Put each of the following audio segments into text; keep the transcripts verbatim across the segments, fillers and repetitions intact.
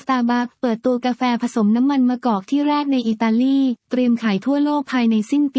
Starbucks เปิดตัวกาแฟผสมน้ำมันมะกอกที่แรกในอิตาลีเตรียมขายทั่วโลกภายในสิ้นปี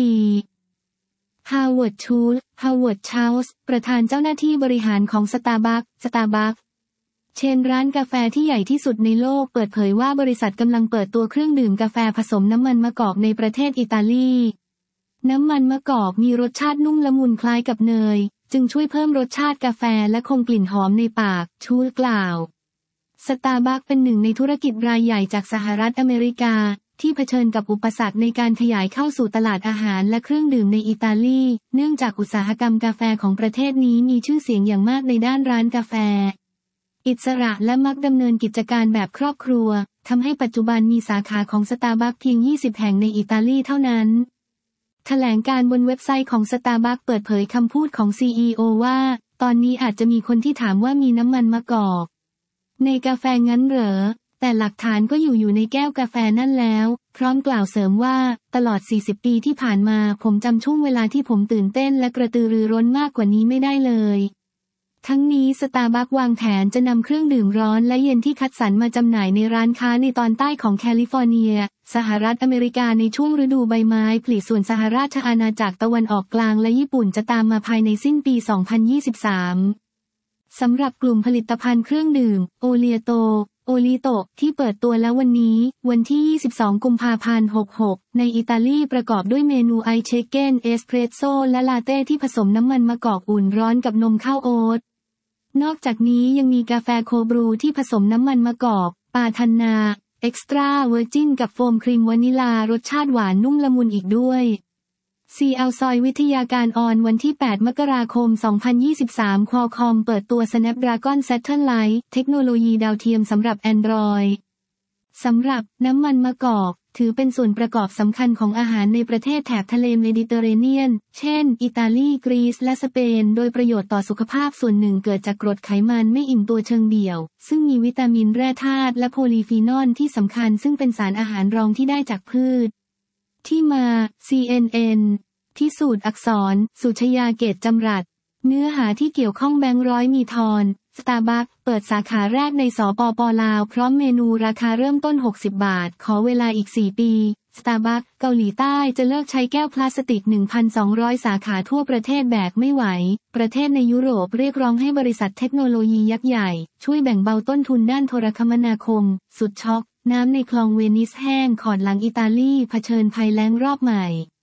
Howard Schultz Howard Schultz ประธานเจ้าหน้าที่บริหารของ Starbucks Starbucks เชนร้านกาแฟที่ใหญ่ที่สุดในโลกเปิดเผยว่าบริษัทกำลังเปิดตัวเครื่องดื่มกาแฟผสมน้ำมันมะกอกในประเทศอิตาลีน้ำมันมะกอกมีรสชาตินุ่มละมุนคล้ายกับเนยจึงช่วยเพิ่มรสชาติกาแฟและคงกลิ่นหอมในปากชูลกล่าวสตาร์บัคเป็นหนึ่งในธุรกิจรายใหญ่จากสหรัฐอเมริกาที่เผชิญกับอุปสรรคในการขยายเข้าสู่ตลาดอาหารและเครื่องดื่มในอิตาลีเนื่องจากอุตสาหกรรมกาแฟของประเทศนี้มีชื่อเสียงอย่างมากในด้านร้านกาแฟอิสระและมักดำเนินกิจการแบบครอบครัวทำให้ปัจจุบันมีสาขาของสตาร์บัคเพียงยี่สิบแห่งในอิตาลีเท่านั้นแถลงการบนเว็บไซต์ของ Starbucks เปิดเผยคำพูดของ ซี อี โอ ว่าตอนนี้อาจจะมีคนที่ถามว่ามีน้ำมันมะกอกในกาแฟงั้นเหรอแต่หลักฐานก็อยู่อยู่ในแก้วกาแฟนั่นแล้วพร้อมกล่าวเสริมว่าตลอดสี่สิบปีที่ผ่านมาผมจำช่วงเวลาที่ผมตื่นเต้นและกระตือรือร้นมากกว่านี้ไม่ได้เลยทั้งนี้สตาร์บัควางแผนจะนำเครื่องดื่มร้อนและเย็นที่คัดสรรมาจำหน่ายในร้านค้าในตอนใต้ของแคลิฟอร์เนียสหรัฐอเมริกาในช่วงฤดูใบไม้ผลิส่วนสหราชอาณาจักรตะวันออกกลางและญี่ปุ่นจะตามมาภายในสิ้นปี สองพันยี่สิบสาม สำหรับกลุ่มผลิตภัณฑ์เครื่องดื่มโอเลียโตโอลิโตที่เปิดตัวแล้ววันนี้วันที่ยี่สิบสองกุมภาพันธ์หกสิบหกในอิตาลีประกอบด้วยเมนูไอเชเก้นเอสเพรสโซ่และลาเต้ที่ผสมน้ำมันมะกอกอุ่นร้อนกับนมข้าวโอ๊ตนอกจากนี้ยังมีกาแฟโคบรูที่ผสมน้ำมันมะกอกปาทันนาเอ็กซ์ตร้าเวอร์จินกับโฟมครีมวานิลารสชาติหวานนุ่มละมุนอีกด้วยซีแอลซอยวิทยาการออนวันที่แปดมกราคมสองพันยี่สิบสาม Qualcomm เปิดตัว Snapdragon Satellite เทคโนโลยีดาวเทียมสำหรับ Android สำหรับน้ำมันมะกอกถือเป็นส่วนประกอบสำคัญของอาหารในประเทศแถบทะเลเมดิเตอร์เรเนียนเช่นอิตาลีกรีซและสเปนโดยประโยชน์ต่อสุขภาพส่วนหนึ่งเกิดจากกรดไขมันไม่อิ่มตัวเชิงเดี่ยวซึ่งมีวิตามินแร่ธาตุและโพลีฟีนอลที่สำคัญซึ่งเป็นสารอาหารรองที่ได้จากพืชที่มา ซี เอ็น เอ็น พิสูจน์อักษรสุชยาเกตจำรัดเนื้อหาที่เกี่ยวข้องแบงค์ร้อยมีทอนสตาร์บัคเปิดสาขาแรกในสปป.ลาวพร้อมเมนูราคาเริ่มต้นหกสิบบาทขอเวลาอีกสี่ปีสตาร์บัคเกาหลีใต้จะเลิกใช้แก้วพลาสติก หนึ่งพันสองร้อย สาขาทั่วประเทศแบกไม่ไหวประเทศในยุโรปเรียกร้องให้บริษัทเทคโนโลยียักษ์ใหญ่ช่วยแบ่งเบาต้นทุนด้านโทรคมนาคมสุดช็อกน้ำในคลองเวนิสแห้งขอดหลังอิตาลีเผชิญภัยแล้งรอบใหม่